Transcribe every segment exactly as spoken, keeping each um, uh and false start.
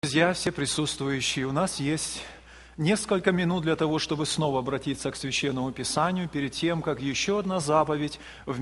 Друзья, все присутствующие, у нас есть несколько минут для того, чтобы снова обратиться к Священному Писанию перед тем, как еще одна заповедь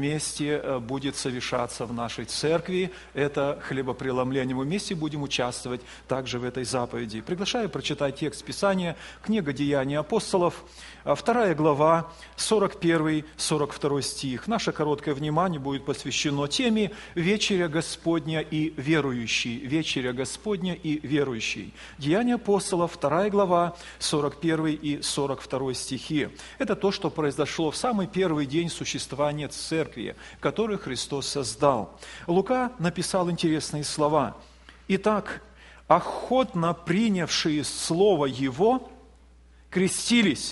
вместе будет совершаться в нашей церкви. Это хлебопреломление. Мы вместе будем участвовать также в этой заповеди. Приглашаю прочитать текст Писания, книга «Деяния апостолов», вторая глава, сорок первый — сорок второй стих. Наше короткое внимание будет посвящено теме «Вечеря Господня и верующий». «Вечеря Господня и верующий». Деяния апостолов, вторая глава, сорок первый и сорок второй стихи. Это то, что произошло в самый первый день существования церкви, которую Христос создал. Лука написал интересные слова. «Итак, охотно принявшие слово Его крестились,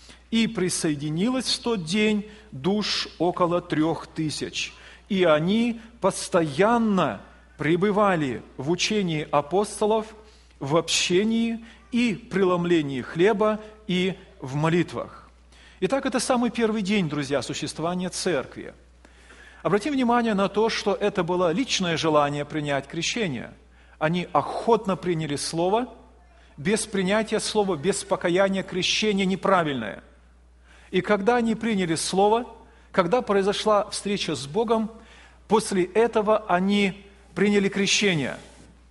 и присоединилось в тот день душ около трех тысяч, и они постоянно пребывали в учении апостолов, в общении и преломлении хлеба, и в молитвах». Итак, это самый первый день, друзья, существования церкви. Обратим внимание на то, что это было личное желание принять крещение. Они охотно приняли слово. Без принятия слова, без покаяния крещение неправильное. И когда они приняли слово, когда произошла встреча с Богом, после этого они приняли крещение.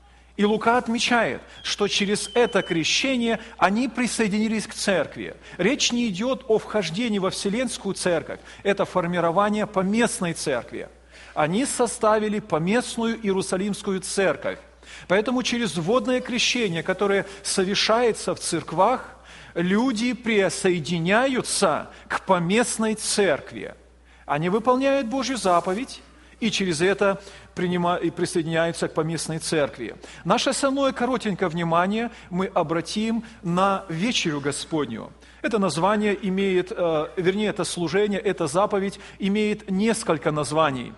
И Лука отмечает, что через это крещение они присоединились к церкви. Речь не идет о вхождении во Вселенскую церковь, это формирование поместной церкви. Они составили поместную Иерусалимскую церковь. Поэтому через водное крещение, которое совершается в церквах, люди присоединяются к поместной церкви. Они выполняют Божью заповедь, и через это принимают, и присоединяются к поместной церкви. Наше основное коротенькое внимание мы обратим на вечерю Господню. Это название имеет, вернее, это служение, эта заповедь имеет несколько названий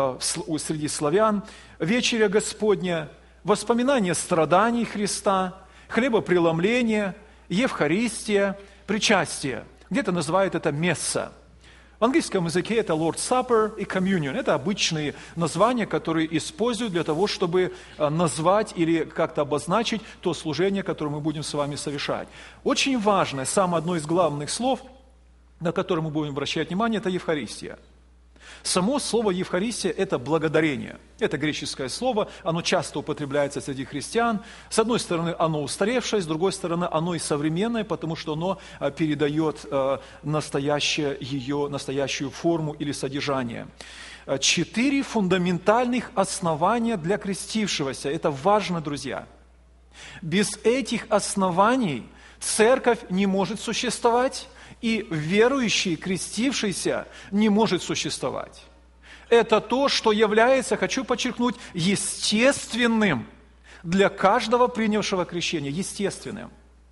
среди славян. Вечеря Господня, воспоминание страданий Христа, хлебопреломление, Евхаристия, причастие. Где-то называют это месса. В английском языке это Lord's Supper и Communion. Это обычные названия, которые используют для того, чтобы назвать или как-то обозначить то служение, которое мы будем с вами совершать. Очень важное, самое одно из главных слов, на которое мы будем обращать внимание, это Евхаристия. Само слово Евхаристия – это благодарение. Это греческое слово, оно часто употребляется среди христиан. С одной стороны, оно устаревшее, с другой стороны, оно и современное, потому что оно передает настоящее, ее настоящую форму или содержание. Четыре фундаментальных основания для крестившегося. Это важно, друзья. Без этих оснований церковь не может существовать, и верующий, крестившийся, не может существовать. Это то, что является, хочу подчеркнуть, естественным для каждого принявшего крещение. Естественным.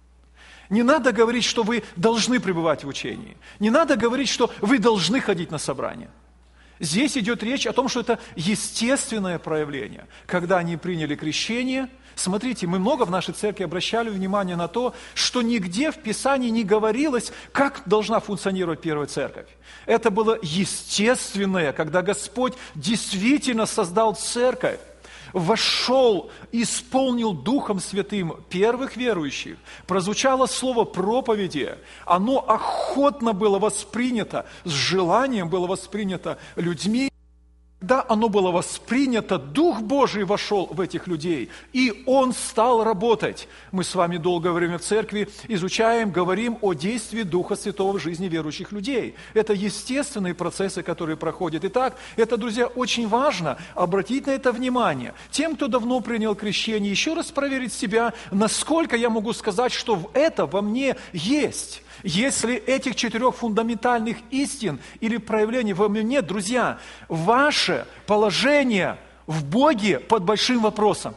Не надо говорить, что вы должны пребывать в учении. Не надо говорить, что вы должны ходить на собрания. Здесь идет речь о том, что это естественное проявление. Когда они приняли крещение, смотрите, мы много в нашей церкви обращали внимание на то, что нигде в Писании не говорилось, как должна функционировать первая церковь. Это было естественное, когда Господь действительно создал церковь, вошел, исполнил Духом Святым первых верующих, прозвучало слово проповеди, оно охотно было воспринято, с желанием было воспринято людьми. Когда оно было воспринято, Дух Божий вошел в этих людей, и Он стал работать. Мы с вами долгое время в церкви изучаем, говорим о действии Духа Святого в жизни верующих людей. Это естественные процессы, которые проходят. Итак, это, друзья, очень важно обратить на это внимание. Тем, кто давно принял крещение, еще раз проверить себя, насколько я могу сказать, что это во мне есть. Если этих четырех фундаментальных истин или проявлений во мне нет, друзья, ваше положение в Боге под большим вопросом.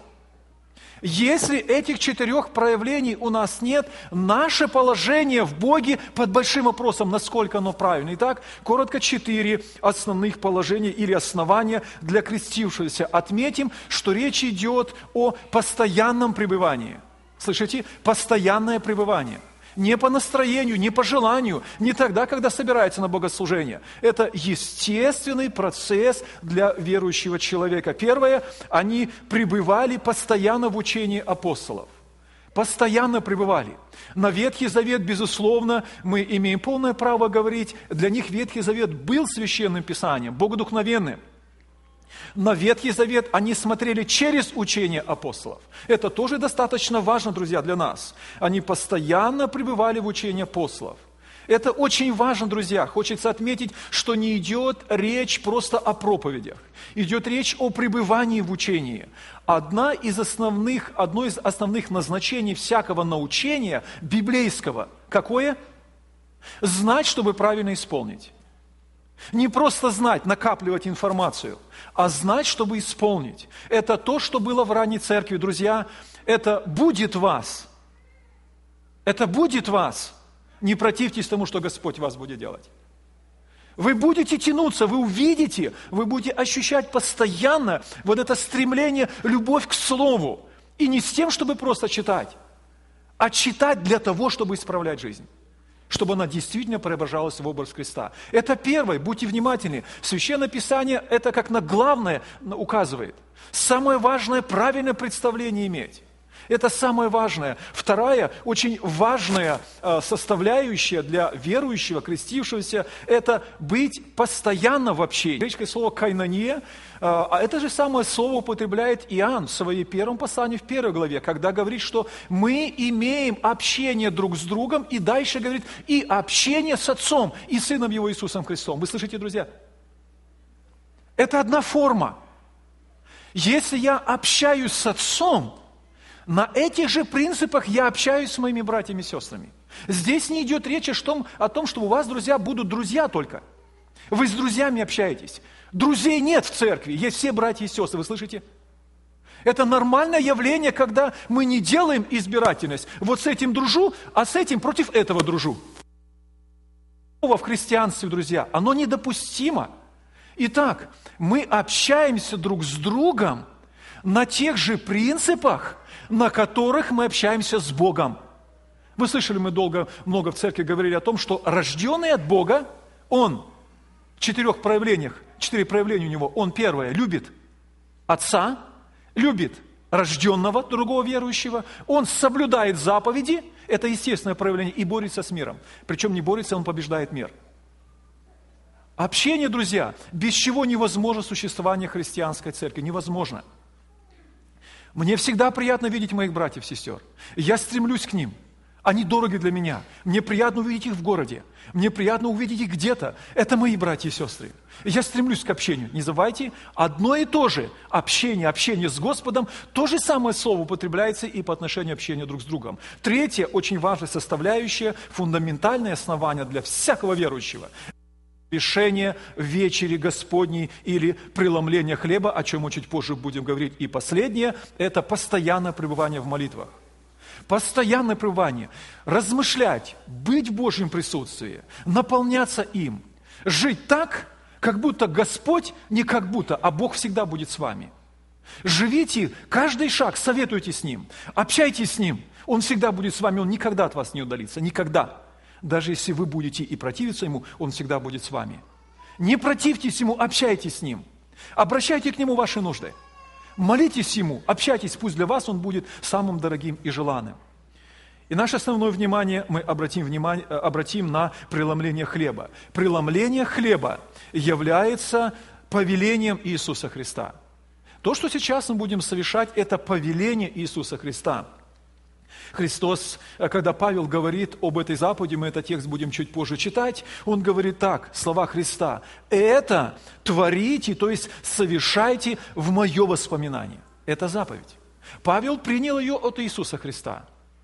Если этих четырех проявлений у нас нет, наше положение в Боге под большим вопросом, насколько оно правильно. Итак, коротко четыре основных положения или основания для крестившегося. Отметим, что речь идет о постоянном пребывании. Слышите? Постоянное пребывание. Не по настроению, не по желанию, не тогда, когда собирается на богослужение. Это естественный процесс для верующего человека. Первое, они пребывали постоянно в учении апостолов. Постоянно пребывали. На Ветхий Завет, безусловно, мы имеем полное право говорить, для них Ветхий Завет был священным писанием, богодухновенным. На Ветхий Завет они смотрели через учение апостолов. Это тоже достаточно важно, друзья, для нас. Они постоянно пребывали в учении апостолов. Это очень важно, друзья. Хочется отметить, что не идет речь просто о проповедях. Идет речь о пребывании в учении. Одна из основных, одно из основных назначений всякого научения библейского, какое? Знать, чтобы правильно исполнить. Не просто знать, накапливать информацию, а знать, чтобы исполнить. Это то, что было в ранней церкви, друзья. Это будет вас. Это будет вас. Не противьтесь тому, что Господь вас будет делать. Вы будете тянуться, вы увидите, вы будете ощущать постоянно вот это стремление, любовь к Слову. И не с тем, чтобы просто читать, а читать для того, чтобы исправлять жизнь. Чтобы она действительно преображалась в образ Христа. Это первое, будьте внимательны. Священное Писание это как на главное указывает. Самое важное, правильное представление иметь. Это самое важное. Вторая, очень важная составляющая для верующего, крестившегося, это быть постоянно в общении. Греческое слово «кайнония», а это же самое слово употребляет Иоанн в своей первом послании, в первой главе, когда говорит, что мы имеем общение друг с другом, и дальше говорит, и общение с Отцом, и Сыном Его Иисусом Христом. Вы слышите, друзья? Это одна форма. Если я общаюсь с Отцом, на этих же принципах я общаюсь с моими братьями и сестрами. Здесь не идет речь о том, о том, что у вас, друзья, будут друзья только. Вы с друзьями общаетесь. Друзей нет в церкви, есть все братья и сестры, вы слышите? Это нормальное явление, когда мы не делаем избирательность. Вот с этим дружу, а с этим против этого дружу. В христианстве, друзья, оно недопустимо. Итак, мы общаемся друг с другом на тех же принципах, на которых мы общаемся с Богом. Вы слышали, мы долго, много в церкви говорили о том, что рожденный от Бога, он в четырех проявлениях, четыре проявления у него, он первое, любит Отца, любит рожденного другого верующего, он соблюдает заповеди, это естественное проявление, и борется с миром. Причем не борется, он побеждает мир. Общение, друзья, без чего невозможно существование христианской церкви, невозможно. Мне всегда приятно видеть моих братьев и сестер. Я стремлюсь к ним. Они дороги для меня. Мне приятно увидеть их в городе. Мне приятно увидеть их где-то. Это мои братья и сестры. Я стремлюсь к общению. Не забывайте, одно и то же общение, общение с Господом, то же самое слово употребляется и по отношению общения друг с другом. Третье, очень важная составляющая, фундаментальное основание для всякого верующего. Решение вечери Господней или преломление хлеба, о чем мы чуть позже будем говорить. И последнее – это постоянное пребывание в молитвах. Постоянное пребывание. Размышлять, быть в Божьем присутствии, наполняться им. Жить так, как будто Господь, не как будто, а Бог всегда будет с вами. Живите каждый шаг, советуйтесь с Ним, общайтесь с Ним. Он всегда будет с вами, Он никогда от вас не удалится, никогда. Даже если вы будете и противиться Ему, Он всегда будет с вами. Не противьтесь Ему, общайтесь с Ним. Обращайте к Нему ваши нужды. Молитесь Ему, общайтесь, пусть для вас Он будет самым дорогим и желанным. И наше основное внимание мы обратим, внимание, обратим на преломление хлеба. Преломление хлеба является повелением Иисуса Христа. То, что сейчас мы будем совершать, это повеление Иисуса Христа. Христос, когда Павел говорит об этой заповеди, мы этот текст будем чуть позже читать, он говорит так, слова Христа: «Это творите, то есть совершайте в мое воспоминание». Это заповедь. Павел принял ее от Иисуса Христа.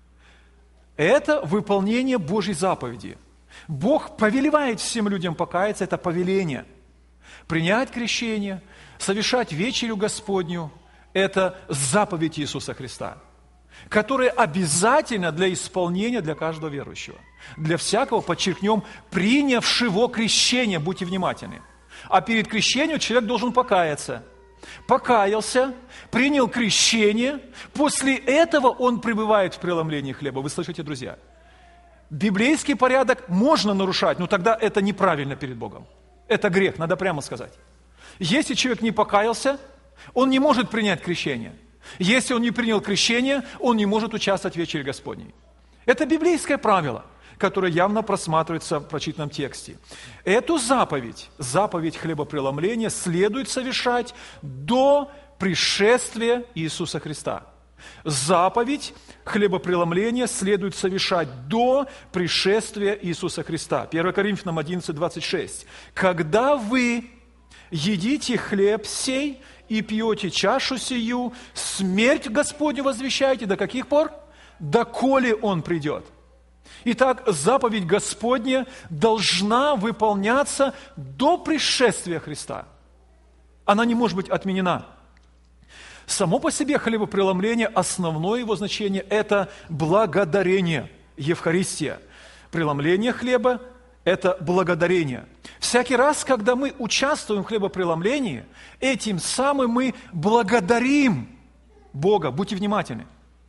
Это выполнение Божьей заповеди. Бог повелевает всем людям покаяться, это повеление. Принять крещение, совершать вечерю Господню – это заповедь Иисуса Христа, которое обязательно для исполнения для каждого верующего. Для всякого, подчеркнем, принявшего крещение, будьте внимательны. А перед крещением человек должен покаяться. Покаялся, принял крещение, после этого он пребывает в преломлении хлеба. Вы слышите, друзья? Библейский порядок можно нарушать, но тогда это неправильно перед Богом. Это грех, надо прямо сказать. Если человек не покаялся, он не может принять крещение. Если он не принял крещение, он не может участвовать в вечере Господней. Это библейское правило, которое явно просматривается в прочитанном тексте. Эту заповедь, заповедь хлебопреломления, следует совершать до пришествия Иисуса Христа. Заповедь хлебопреломления следует совершать до пришествия Иисуса Христа. первое Коринфянам одиннадцать, двадцать шесть. «Когда вы едите хлеб сей и пьете чашу сию, смерть Господню возвещаете до каких пор? Доколе Он придет». Итак, заповедь Господня должна выполняться до пришествия Христа. Она не может быть отменена. Само по себе хлебопреломление, основное его значение – это благодарение, Евхаристия. Преломление хлеба – это благодарение. Всякий раз, когда мы участвуем в хлебопреломлении, этим самым мы благодарим Бога. Будьте внимательны.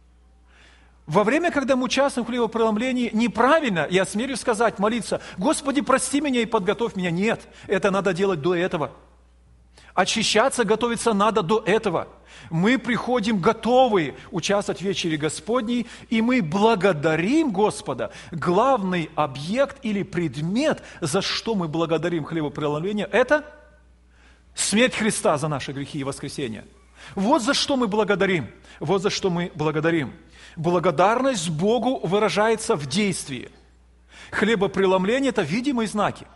Во время, когда мы участвуем в хлебопреломлении, неправильно, я смею сказать, молиться: «Господи, прости меня и подготовь меня». Нет, это надо делать до этого. Очищаться, готовиться надо до этого. Мы приходим готовые участвовать в вечере Господней, и мы благодарим Господа. Главный объект или предмет, за что мы благодарим хлебопреломление, это смерть Христа за наши грехи и воскресение. Вот за что мы благодарим. Вот за что мы благодарим. Благодарность Богу выражается в действии. Хлебопреломление – это видимые знаки.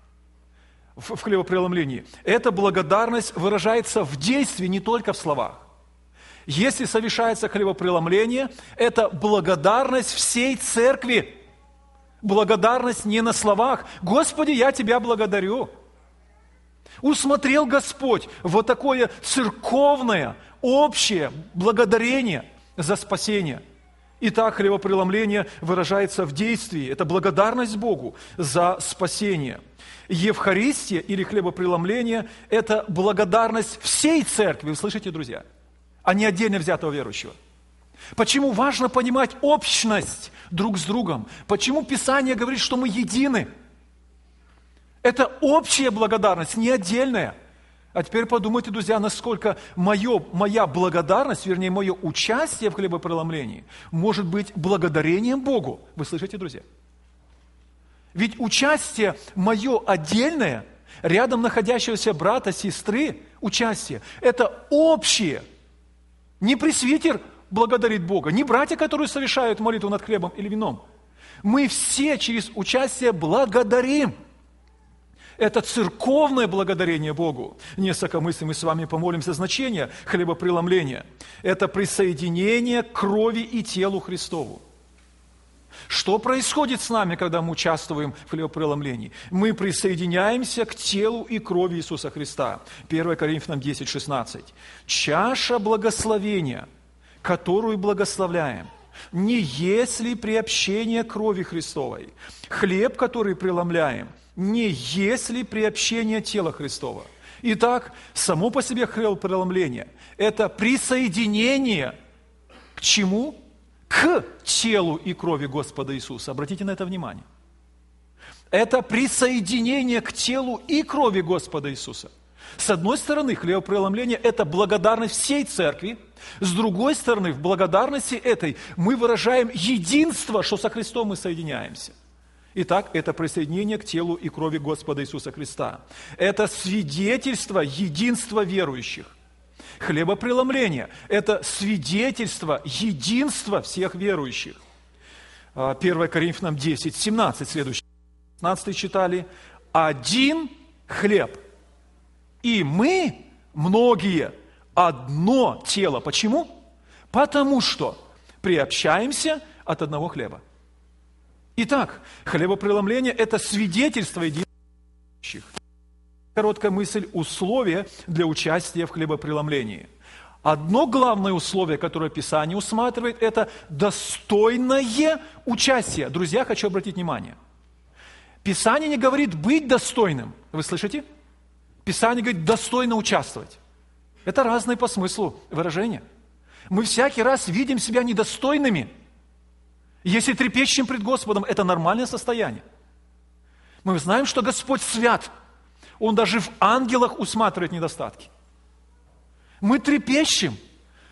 В хлебопреломлении. Эта благодарность выражается в действии, не только в словах. Если совершается хлебопреломление, это благодарность всей церкви. Благодарность не на словах. «Господи, я Тебя благодарю». Усмотрел Господь вот такое церковное, общее благодарение за спасение. Итак, хлебопреломление выражается в действии. Это благодарность Богу за спасение. Евхаристия или хлебопреломление – это благодарность всей церкви. Вы слышите, друзья? А не отдельно взятого верующего. Почему важно понимать общность друг с другом? Почему Писание говорит, что мы едины? Это общая благодарность, не отдельная. А теперь подумайте, друзья, насколько мое, моя благодарность, вернее, мое участие в хлебопреломлении может быть благодарением Богу. Вы слышите, друзья? Ведь участие мое отдельное, рядом находящегося брата, сестры, участие, это общее. Не пресвитер благодарит Бога, не братья, которые совершают молитву над хлебом или вином. Мы все через участие благодарим. Это церковное благодарение Богу. Несколько мыслей мы с вами помолимся. Значение хлебопреломления – это присоединение к крови и телу Христову. Что происходит с нами, когда мы участвуем в хлебопреломлении? Мы присоединяемся к телу и крови Иисуса Христа. первое Коринфянам десять, шестнадцать. «Чаша благословения, которую благословляем, не есть ли приобщение крови Христовой? Хлеб, который преломляем, не есть ли приобщение тела Христова?» Итак, само по себе хлебопреломление – это присоединение к чему? К телу и крови Господа Иисуса. Обратите на это внимание. Это присоединение к телу и крови Господа Иисуса. С одной стороны, хлебопреломление – это благодарность всей церкви. С другой стороны, в благодарности этой мы выражаем единство, что со Христом мы соединяемся. Итак, это присоединение к телу и крови Господа Иисуса Христа. Это свидетельство единства верующих. Хлебопреломление – это свидетельство единства всех верующих. первое Коринфянам десять, семнадцать, следующий. пятнадцатый читали. «Один хлеб, и мы, многие, одно тело». Почему? Потому что приобщаемся от одного хлеба. Итак, хлебопреломление – это свидетельство единства верующих. Короткая мысль – условия для участия в хлебопреломлении. Одно главное условие, которое Писание усматривает, это достойное участие. Друзья, хочу обратить внимание. Писание не говорит быть достойным. Вы слышите? Писание говорит достойно участвовать. Это разные по смыслу выражения. Мы всякий раз видим себя недостойными. Если трепещем пред Господом, это нормальное состояние. Мы знаем, что Господь свят. Он даже в ангелах усматривает недостатки. Мы трепещем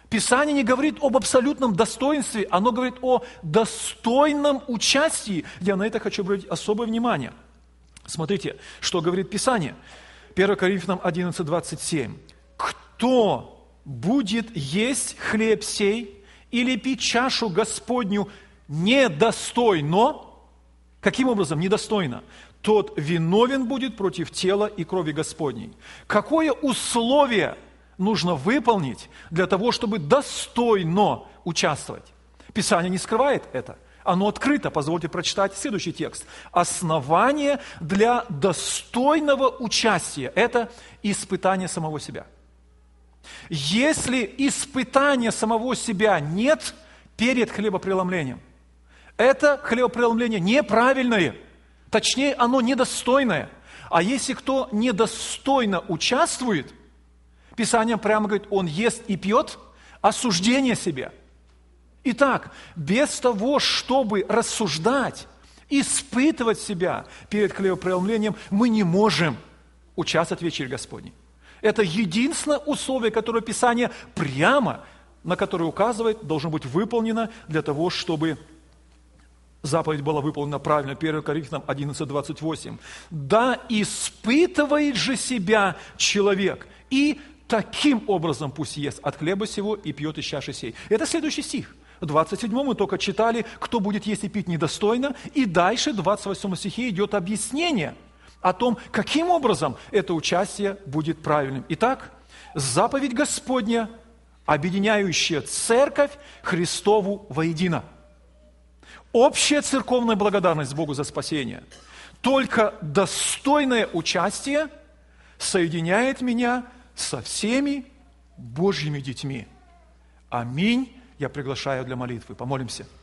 Писание не говорит об абсолютном достоинстве, оно говорит о достойном участии. Я на это хочу обратить особое внимание. Смотрите, что говорит Писание. первое Коринфянам одиннадцать, двадцать семь. «Кто будет есть хлеб сей или пить чашу Господню недостойно?» Каким образом недостойно? «Тот виновен будет против тела и крови Господней». Какое условие нужно выполнить для того, чтобы достойно участвовать? Писание не скрывает это. Оно открыто. Позвольте прочитать следующий текст. Основание для достойного участия – это испытание самого себя. Если испытания самого себя нет перед хлебопреломлением, это хлебопреломление неправильное, точнее, оно недостойное. А если кто недостойно участвует, Писание прямо говорит, он ест и пьет осуждение себя. Итак, без того, чтобы рассуждать, испытывать себя перед хлебопреломлением, мы не можем участвовать в вечере Господней. Это единственное условие, которое Писание прямо, на которое указывает, должно быть выполнено для того, чтобы заповедь была выполнена правильно. первое Коринфянам одиннадцать, двадцать восемь. «Да испытывает же себя человек, и таким образом пусть ест от хлеба сего и пьет из чаши сей». Это следующий стих. В двадцать седьмом мы только читали, кто будет есть и пить недостойно, и дальше в двадцать восьмом стихе идет объяснение о том, каким образом это участие будет правильным. Итак, заповедь Господня, объединяющая церковь Христову воедино. Общая церковная благодарность Богу за спасение. Только достойное участие соединяет меня со всеми Божьими детьми. Аминь. Я приглашаю для молитвы. Помолимся.